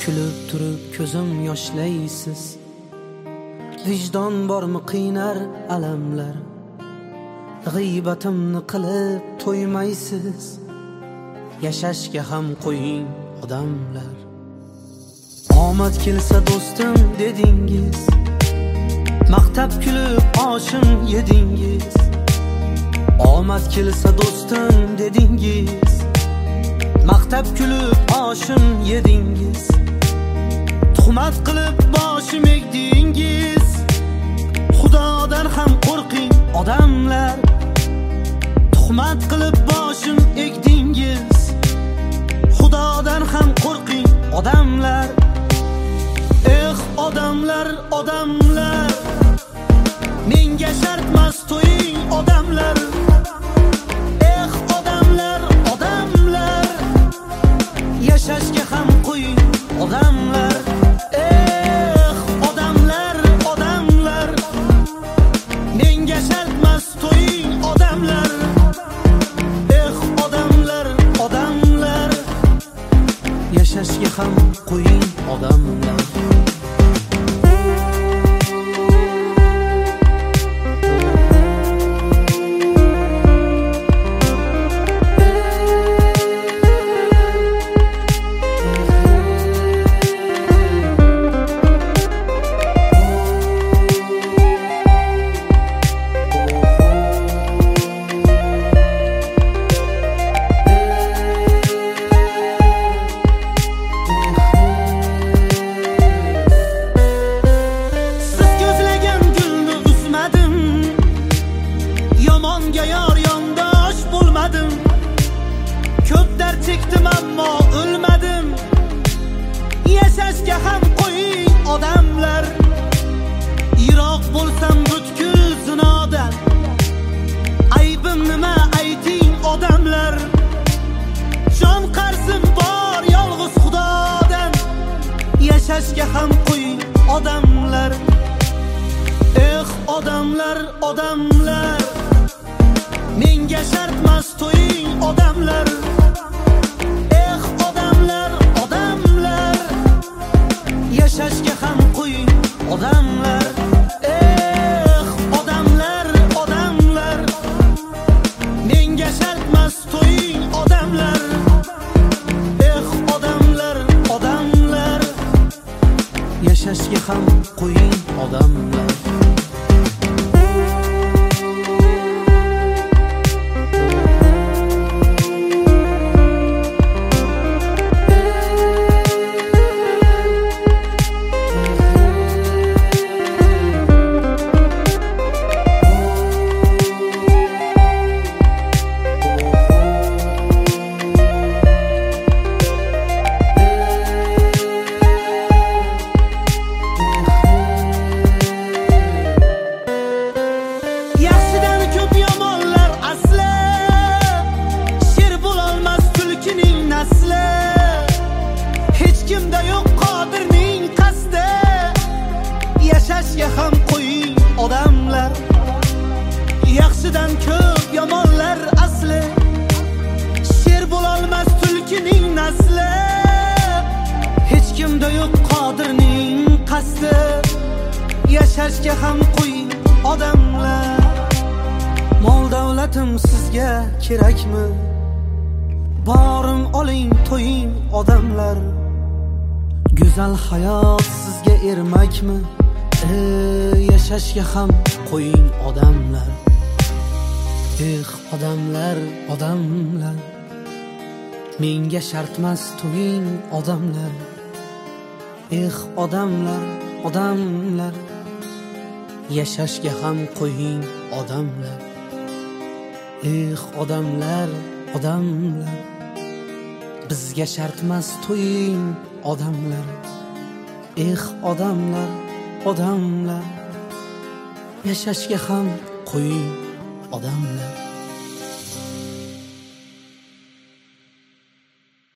Kulib turib ko'zim yoshlaysiz. Vijdon bormi qiynar alamlar, g'iybatimni qilib to'ymaysiz. Yashashga ham qo'ying odamlar. Omad kelsa do'stim dedingiz, maqtab kulib oshim yedingiz. Omad kelsa do'stim dedingiz, maqtab kulib oshim yedingiz. Tuhmat qilib boshim egdingiz. Xudodan ham qo'rqing odamlar. Tuhmat qilib boshim egdingiz. Xudodan ham qo'rqing odamlar. Odamlar, odamlar, menga shartmas to'ying odamlar. Odamlar, odamlar, yashashga ham qo'ying odamlar. Odamlar, odamlar, menga shartmas to'ying odamlar. Odamlar, odamlar, yashashga ham qo'ying odamlar. Yor yondosh bo'lmadim. Ko'p dard chekdim ammo o'lmadim. Yashashga ham qo'ying odamlar. Yiroq bo'lsam butkul zinodan, aybim nima ayting odamlar. Jon qarzim bor yolg'iz Xudodan. Yashashga ham qo'ying odamlar. Odamlar, odamlar, menga shartmas to'ying odamlar. Odamlar, odamlar, yashashga ham qo'ying odamlar. Odamlar, odamlar, menga shartmas to'ying odamlar. Odamlar, odamlar, yashashga ham qo'ying odamlar. Hech kimda yo'q qodirning qasdi. Yashashga ham qo'ying odamlar. Yaxshidan ko'p yomonlar asli. Sher bo'lolmas tulkining nasli. Hech kimda yo'q qodirning qasdi. Yashashga ham qo'ying odamlar. Mol davlatim sizga kerakmi? Borim oling to'ying odamlar. Go'zal hayot sizga ermakmi? Yashashga ham qo'ying odamlar. Odamlar, odamlar, menga shartmas to'ying odamlar. Odamlar, odamlar, yashashga ham qo'ying odamlar. Odamlar, odamlar, bizga shartmas to'ying odamlar. Odamlar, odamlar, yashashga ham qo'ying odamlar.